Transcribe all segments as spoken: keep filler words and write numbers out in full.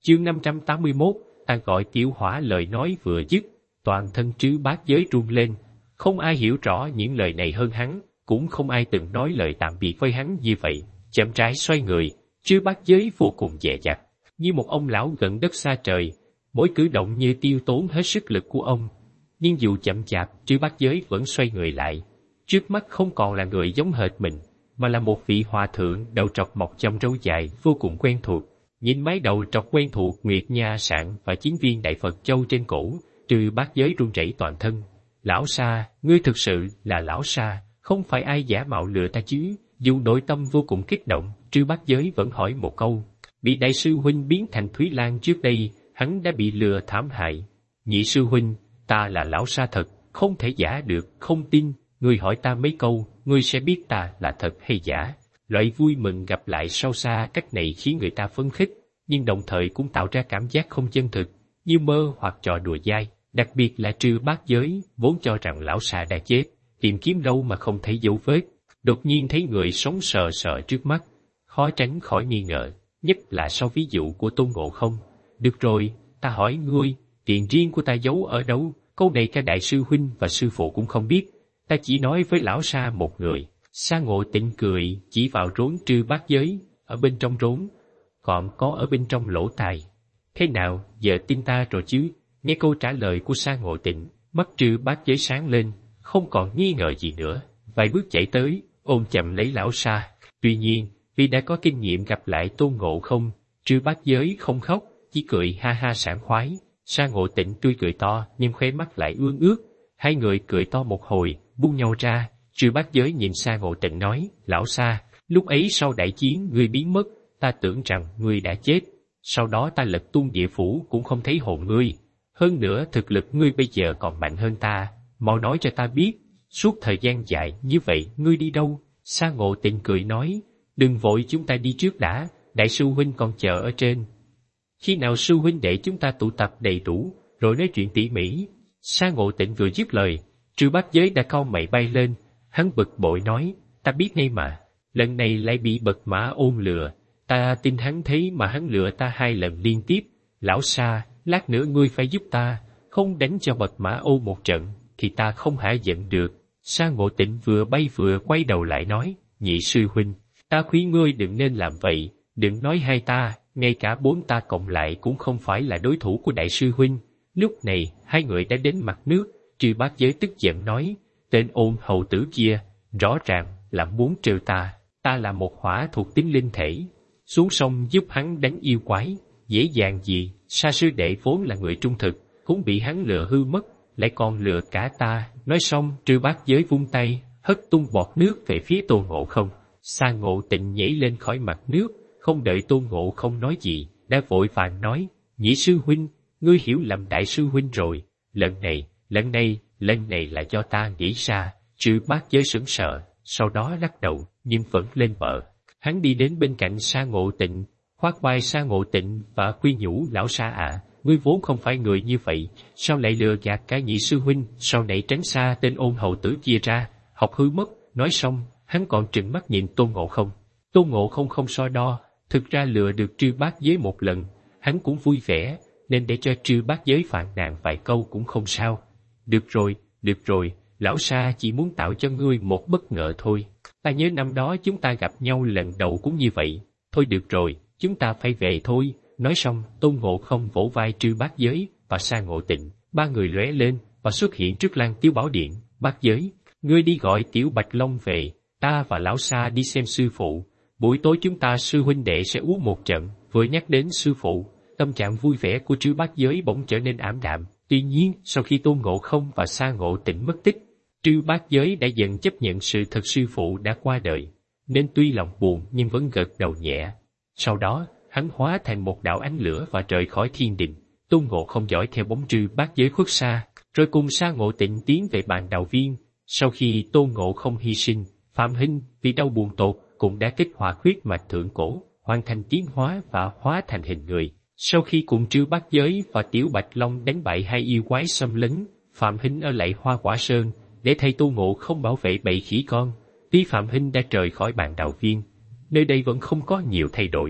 Chương năm trăm tám mươi mốt, ta gọi tiểu hỏa. Lời nói vừa dứt, toàn thân Trư Bát Giới run lên. Không ai hiểu rõ những lời này hơn hắn, cũng không ai từng nói lời tạm biệt với hắn như vậy. Chậm rãi xoay người, Trư Bát Giới vô cùng dè dặt, như một ông lão gần đất xa trời, mỗi cử động như tiêu tốn hết sức lực của ông. Nhưng dù chậm chạp, Trư Bát Giới vẫn xoay người lại. Trước mắt không còn là người giống hệt mình, mà là một vị hòa thượng đầu trọc mọc chòm râu dài vô cùng quen thuộc. Nhìn mái đầu trọc quen thuộc, nguyệt nha sạn và chín viên đại Phật châu trên cổ, Trư Bát Giới run rẩy toàn thân. Lão Sa, ngươi thực sự là Lão Sa, không phải ai giả mạo lừa ta chứ? Dù nội tâm vô cùng kích động, Trư Bát Giới vẫn hỏi một câu. Bị đại sư huynh biến thành Thúy Lan trước đây, hắn đã bị lừa thảm hại. Nhị sư huynh, ta là Lão Sa thật, không thể giả được, không tin. Ngươi hỏi ta mấy câu, ngươi sẽ biết ta là thật hay giả. Loại vui mừng gặp lại sau xa cách này khiến người ta phấn khích, nhưng đồng thời cũng tạo ra cảm giác không chân thực, như mơ hoặc trò đùa dai. Đặc biệt là Trư Bát Giới, vốn cho rằng Lão Sa đã chết, tìm kiếm đâu mà không thấy dấu vết. Đột nhiên thấy người sống sờ sờ trước mắt, khó tránh khỏi nghi ngờ, nhất là sau ví dụ của Tôn Ngộ Không. Được rồi, ta hỏi ngươi, tiền riêng của ta giấu ở đâu? Câu này cả đại sư huynh và sư phụ cũng không biết, ta chỉ nói với Lão Sa một người. Sa Ngộ Tịnh cười, chỉ vào rốn Trư Bát Giới, ở bên trong rốn, còn có ở bên trong lỗ tai. Thế nào, giờ tin ta rồi chứ? Nghe câu trả lời của Sa Ngộ Tịnh, mắt Trư Bát Giới sáng lên, không còn nghi ngờ gì nữa, vài bước chạy tới, ôm chậm lấy Lão Sa. Tuy nhiên, vì đã có kinh nghiệm gặp lại Tôn Ngộ Không, Trư Bát Giới không khóc, chỉ cười ha ha sảng khoái. Sa Ngộ Tịnh tươi cười to, nhưng khóe mắt lại ương ướt. Hai người cười to một hồi, buông nhau ra. Trư Bát Giới nhìn Sa Ngộ Tịnh nói, Lão Sa, lúc ấy sau đại chiến ngươi biến mất, ta tưởng rằng ngươi đã chết. Sau đó ta lật tung địa phủ cũng không thấy hồn ngươi. Hơn nữa thực lực ngươi bây giờ còn mạnh hơn ta, mau nói cho ta biết, suốt thời gian dài như vậy ngươi đi đâu? Sa Ngộ Tịnh cười nói, đừng vội, chúng ta đi trước đã, đại sư huynh còn chờ ở trên. Khi nào sư huynh đệ chúng ta tụ tập đầy đủ, rồi nói chuyện tỉ mỉ. Sa Ngộ Tịnh vừa dứt lời, Trư Bát Giới đã cau mày bay lên, hắn bực bội nói, ta biết ngay mà, lần này lại bị Bật Mã Ôn lừa, ta tin hắn thế mà hắn lừa ta hai lần liên tiếp. Lão Sa, lát nữa ngươi phải giúp ta, không đánh cho Bật Mã Ôn một trận, thì ta không hả giận được. Sa Ngộ Tịnh vừa bay vừa quay đầu lại nói, nhị sư huynh, ta khuyên ngươi đừng nên làm vậy, đừng nói hai ta, ngay cả bốn ta cộng lại cũng không phải là đối thủ của đại sư huynh. Lúc này, hai người đã đến mặt nước. Trư Bát Giới tức giận nói, tên Ôn hầu tử kia, rõ ràng là muốn trêu ta, ta là một hỏa thuộc tính linh thể, xuống sông giúp hắn đánh yêu quái, dễ dàng gì? Sa sư đệ vốn là người trung thực, cũng bị hắn lừa hư mất, lại còn lừa cả ta. Nói xong, Trư Bát Giới vung tay, hất tung bọt nước về phía Tôn Ngộ Không. Sa Ngộ Tịnh nhảy lên khỏi mặt nước, không đợi Tôn Ngộ Không nói gì, đã vội vàng nói, nhị sư huynh, ngươi hiểu lầm đại sư huynh rồi, lần này, lần này, lần này là do ta nghĩ ra. Trư Bát Giới sững sờ, sau đó lắc đầu, nhưng vẫn lên bờ. Hắn đi đến bên cạnh Sa Ngộ Tịnh, khoác vai Sa Ngộ Tịnh và khuyên nhủ, Lão Sa à, ngươi vốn không phải người như vậy, sao lại lừa gạt cả nhị sư huynh, sau này tránh xa tên Ôn hầu tử kia ra, học hư mất. Nói xong, hắn còn trừng mắt nhìn Tôn Ngộ Không. Tôn Ngộ Không không so đo, thực ra lừa được Trư Bát Giới một lần, hắn cũng vui vẻ, nên để cho Trư Bát Giới phàn nàn vài câu cũng không sao. Được rồi, được rồi, Lão Sa chỉ muốn tạo cho ngươi một bất ngờ thôi. Ta nhớ năm đó chúng ta gặp nhau lần đầu cũng như vậy. Thôi được rồi, chúng ta phải về thôi. Nói xong, Tôn Ngộ Không vỗ vai Trư Bát Giới và Sa Ngộ Tịnh, ba người lóe lên và xuất hiện trước Lăng Tiêu Bảo Điện. Bát Giới, ngươi đi gọi Tiểu Bạch Long về, ta và Lão Sa đi xem sư phụ. Buổi tối chúng ta sư huynh đệ sẽ uống một trận. Vừa nhắc đến sư phụ, tâm trạng vui vẻ của Trư Bát Giới bỗng trở nên ảm đạm. Tuy nhiên, sau khi Tôn Ngộ Không và Sa Ngộ Tịnh mất tích, Trư Bát Giới đã dần chấp nhận sự thật sư phụ đã qua đời, nên tuy lòng buồn nhưng vẫn gật đầu nhẹ. Sau đó, hắn hóa thành một đạo ánh lửa và rời khỏi thiên đình. Tôn Ngộ Không dõi theo bóng Trư Bát Giới khuất xa, rồi cùng Sa Ngộ Tịnh tiến về bàn đào viên. Sau khi Tôn Ngộ Không hy sinh, Phạm Hinh vì đau buồn tột cũng đã kích hoạt huyết mạch thượng cổ, hoàn thành tiến hóa và hóa thành hình người. Sau khi cùng Trư Bát Giới và Tiểu Bạch Long đánh bại hai yêu quái xâm lấn, Phạm Hinh ở lại Hoa Quả Sơn để thầy Tôn Ngộ Không bảo vệ bầy khỉ con. Tuy Phạm Hinh đã rời khỏi bàn đào viên, nơi đây vẫn không có nhiều thay đổi.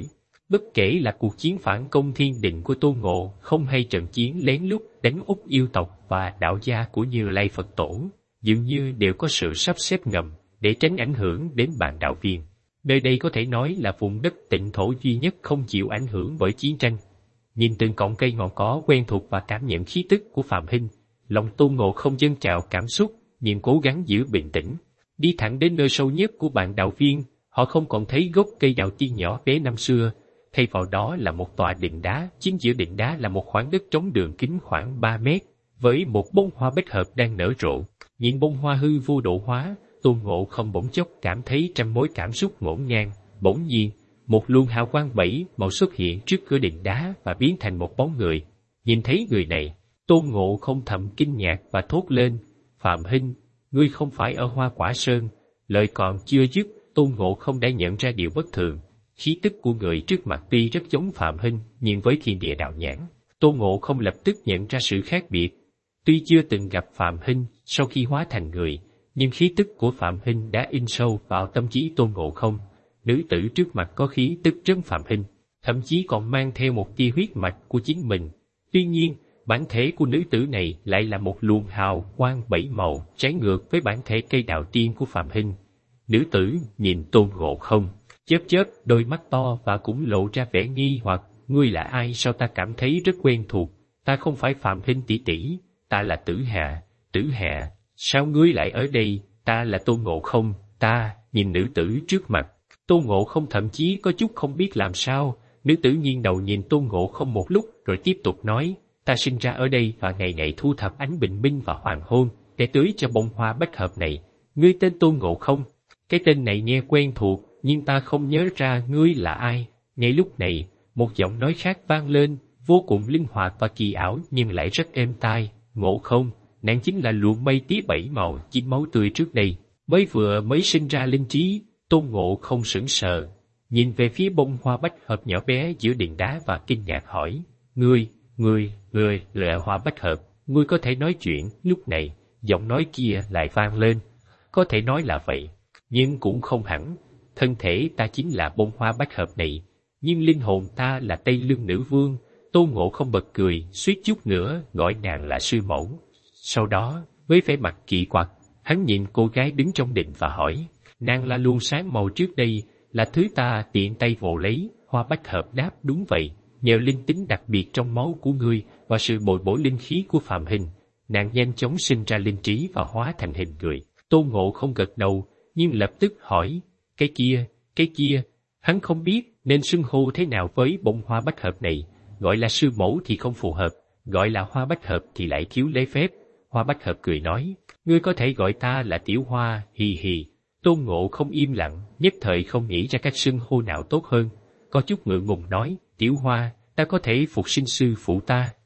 Bất kể là cuộc chiến phản công thiên định của Tôn Ngộ Không hay trận chiến lén lút đánh úp yêu tộc và đạo gia của Như Lai Phật Tổ, dường như đều có sự sắp xếp ngầm để tránh ảnh hưởng đến bạn đạo viên. Nơi đây có thể nói là vùng đất tịnh thổ duy nhất không chịu ảnh hưởng bởi chiến tranh. Nhìn từng cọng cây ngọn cỏ quen thuộc và cảm nhận khí tức của Phạm Hinh, lòng Tôn Ngộ Không dâng trào cảm xúc, nhưng cố gắng giữ bình tĩnh. Đi thẳng đến nơi sâu nhất của bạn đạo viên, họ không còn thấy gốc cây đạo tiên nhỏ bé năm xưa, thay vào đó là một tòa đình đá, chính giữa đình đá là một khoảng đất trống đường kính khoảng ba mét, với một bông hoa bách hợp đang nở rộ. Nhìn bông hoa hư vô độ hóa, Tôn Ngộ Không bỗng chốc cảm thấy trăm mối cảm xúc ngổn ngang. Bỗng nhiên, một luồng hào quang bảy màu xuất hiện trước cửa đình đá và biến thành một bóng người. Nhìn thấy người này, Tôn Ngộ Không thầm kinh ngạc và thốt lên: Phạm Hinh, ngươi không phải ở Hoa Quả Sơn. Lời còn chưa dứt, Tôn Ngộ Không đã nhận ra điều bất thường. Khí tức của người trước mặt tuy rất giống Phạm Hinh, nhưng với thiên địa đạo nhãn, Tôn Ngộ Không lập tức nhận ra sự khác biệt. Tuy chưa từng gặp Phạm Hinh sau khi hóa thành người, nhưng khí tức của Phạm Hinh đã in sâu vào tâm trí Tôn Ngộ Không. Nữ tử trước mặt có khí tức trấn Phạm Hinh, thậm chí còn mang theo một tia huyết mạch của chính mình. Tuy nhiên, bản thể của nữ tử này lại là một luồng hào quang bảy màu, trái ngược với bản thể cây đạo tiên của Phạm Hinh. Nữ tử nhìn Tôn Ngộ Không, chớp chớp đôi mắt to và cũng lộ ra vẻ nghi hoặc. Ngươi là ai? Sao ta cảm thấy rất quen thuộc? Ta không phải Phạm Hinh tỷ tỷ, ta là Tử Hạ. Tử Hạ, sao ngươi lại ở đây? Ta là Tôn Ngộ Không. Ta nhìn nữ tử trước mặt, Tôn Ngộ Không thậm chí có chút không biết làm sao. Nữ tử nghiêng đầu nhìn Tôn Ngộ Không một lúc rồi tiếp tục nói: Ta sinh ra ở đây và ngày ngày thu thập ánh bình minh và hoàng hôn để tưới cho bông hoa bách hợp này. Ngươi tên Tôn Ngộ Không. Cái tên này nghe quen thuộc, nhưng ta không nhớ ra ngươi là ai. Ngay lúc này, một giọng nói khác vang lên, vô cùng linh hoạt và kỳ ảo nhưng lại rất êm tai. Ngộ Không, nàng chính là luồng mây tía bảy màu chín máu tươi trước đây. Mới vừa mới sinh ra linh trí, Tôn Ngộ Không sững sờ, nhìn về phía bông hoa bách hợp nhỏ bé giữa đình đá và kinh ngạc hỏi: Ngươi, ngươi, ngươi là hoa bách hợp, ngươi có thể nói chuyện? Lúc này, giọng nói kia lại vang lên: Có thể nói là vậy, nhưng cũng không hẳn. Thân thể ta chính là bông hoa bách hợp này, nhưng linh hồn ta là Tây Lương Nữ Vương. Tôn Ngộ Không bật cười, suýt chút nữa gọi nàng là sư mẫu. Sau đó, với vẻ mặt kỳ quặc, hắn nhìn cô gái đứng trong đình và hỏi: Nàng là luồng sáng màu trước đây, là thứ ta tiện tay vồ lấy. Hoa bách hợp đáp: Đúng vậy, nhờ linh tính đặc biệt trong máu của ngươi và sự bồi bổ linh khí của Phạm Hinh, nàng nhanh chóng sinh ra linh trí và hóa thành hình người. Tôn Ngộ Không gật đầu, nhưng lập tức hỏi: Cái kia, cái kia, hắn không biết nên xưng hô thế nào với bông hoa bách hợp này. Gọi là sư mẫu thì không phù hợp, gọi là hoa bách hợp thì lại thiếu lễ phép. Hoa bách hợp cười nói: Ngươi có thể gọi ta là Tiểu Hoa, hì hì. Tôn Ngộ Không im lặng, nhất thời không nghĩ ra cách xưng hô nào tốt hơn. Có chút ngượng ngùng nói: Tiểu Hoa, ta có thể phục sinh sư phụ ta.